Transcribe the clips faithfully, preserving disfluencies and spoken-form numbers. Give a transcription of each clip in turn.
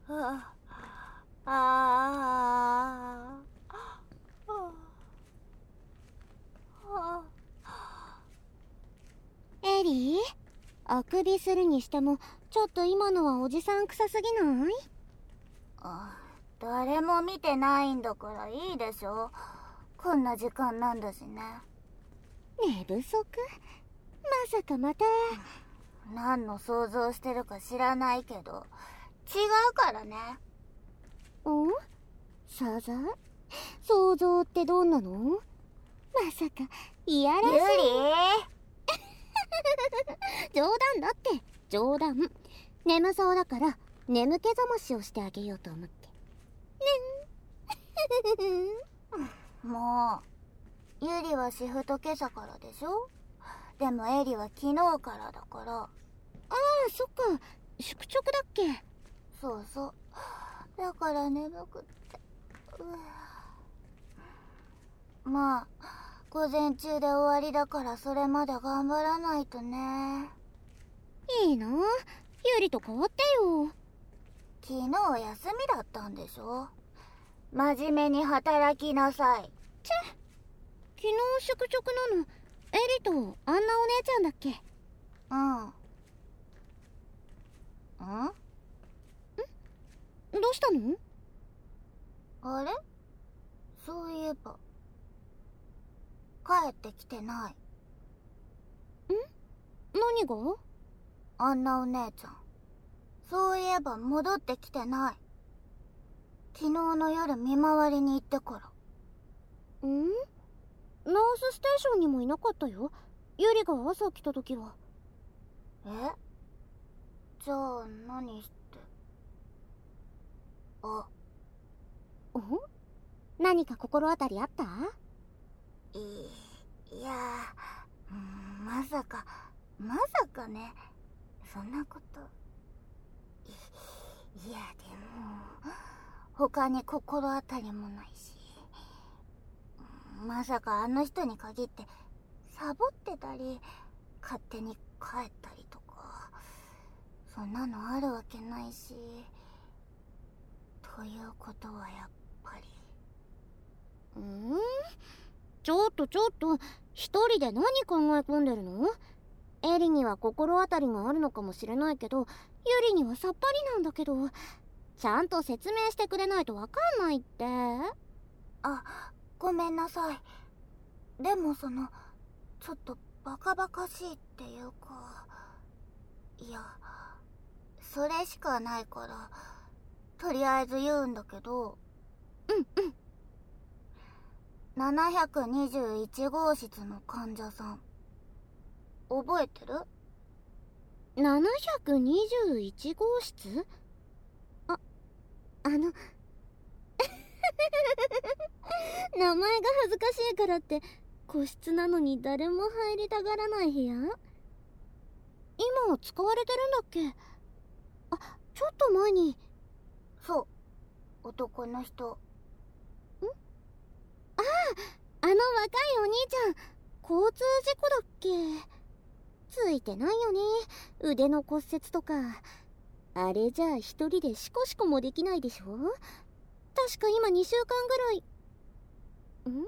あああエリー、あくびするにしてもちょっと今のはおじさん臭すぎない？ あ、誰も見てないんだからいいでしょ。こんな時間なんだしね。 寝不足？まさかまた。 何の想像してるか知らないけど違うからね。 お？想像？想像ってどんなの？まさかいやらしい。 ユリ冗談だって、冗談。眠そうだから眠気覚ましをしてあげようと思って。ねん。 もうユリはシフト今朝からでしょ。でもエリは昨日からだから。ああ、そっか、宿直だっけ。 そうそう、だから眠くって。うまあ午前中で終わりだからそれまで頑張らないとね。 いいな、ユリと変わってよ。 昨日休みだったんでしょ。真面目に働きなさい。 ちぇ、昨日宿直なのエリとあんなお姉ちゃんだっけ。 うんん？ どうしたの？ あれ、そういえば帰ってきてない。ん？ 何が？ あんなお姉ちゃん、そういえば戻ってきてない。昨日の夜見回りに行ってから。 ん？ナースステーションにもいなかったよ、ユリが朝来た時は。 え？じゃあ何して。あ、 お？何か心当たりあった？ いいや、うん、まさかまさかね、そんなこと。い, いやでも他に心当たりもないし、まさかあの人に限ってサボってたり勝手に帰ったりとか、そんなのあるわけないし。ということはやっぱり。 んー？ちょっとちょっと、一人で何考え込んでるの？エリには心当たりがあるのかもしれないけど、ユリにはさっぱりなんだけど、ちゃんと説明してくれないとわかんないって。 あ、ごめんなさい。でもそのちょっとバカバカしいっていうか、いやそれしかないからとりあえず言うんだけど。 うんうん。 ななひゃくにじゅういち号室の患者さん覚えてる？ ななひゃくにじゅういち号室？あ、あの名前が恥ずかしいからって個室なのに誰も入りたがらない部屋？今使われてるんだっけ？あ、ちょっと前に。 そう、男の人。ん？ ああ、あの若いお兄ちゃん、交通事故だっけ？ついてないよね、腕の骨折とか。あれじゃあ一人でシコシコもできないでしょ。確か今にしゅうかんぐらい。ん？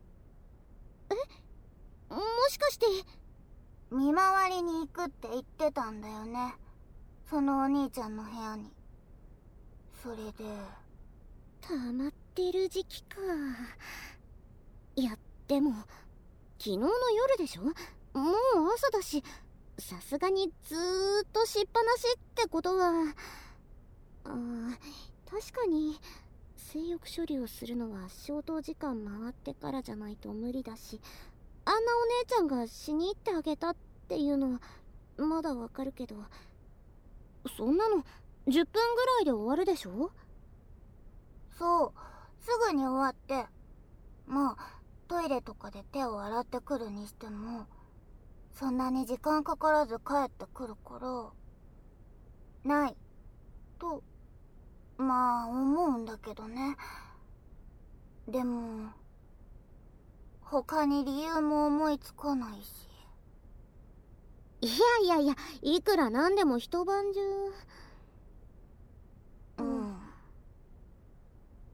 え？もしかして。 見回りに行くって言ってたんだよね、そのお兄ちゃんの部屋に。それで溜まってる時期か。いやでも昨日の夜でしょ、もう朝だし、さすがにずーっとしっぱなしってことは。あー、確かに性欲処理をするのは消灯時間回ってからじゃないと無理だし、あんなお姉ちゃんが死に入ってあげたっていうのはまだわかるけど、そんなのじゅっぷんぐらいで終わるでしょ。 そう、すぐに終わって、まあトイレとかで手を洗ってくるにしてもそんなに時間かからず帰ってくるからないとまあ思うんだけどね。でも他に理由も思いつかないし。 いやいやいや、いくらなんでも一晩中。 うん、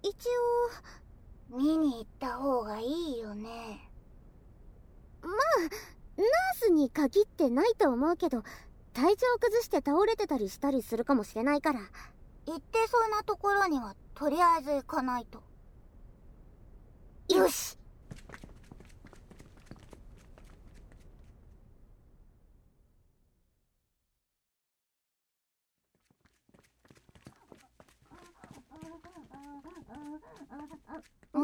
一応見に行った方がいいよね。 まあナースに限ってないと思うけど、体調崩して倒れてたりしたりするかもしれないから。 行ってそうなところにはとりあえず行かないと。よし。ん？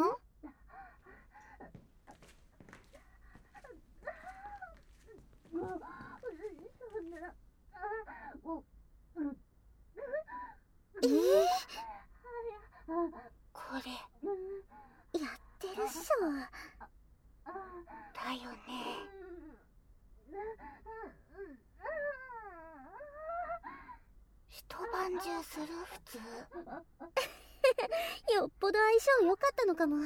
えー、 これやってるっしょ。 だよね。一晩中する？普通。 よっぽど相性良かったのかも。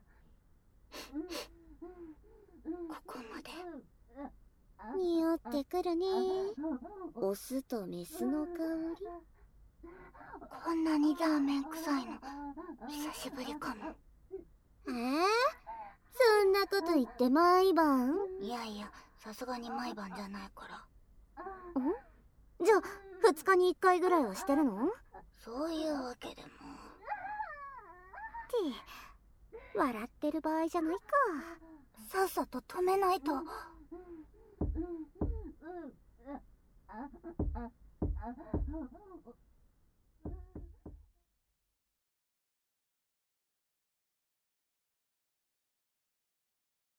ここまで匂ってくるね。オスとメスの香り。 こんなにラーメン臭いの久しぶりかも。 えー、そんなこと言って毎晩？ いやいや、さすがに毎晩じゃないから。 ん？じゃあふつかにいっかいぐらいはしてるの？ そういうわけでも。 って笑ってる場合じゃないか。 さっさと止めないと。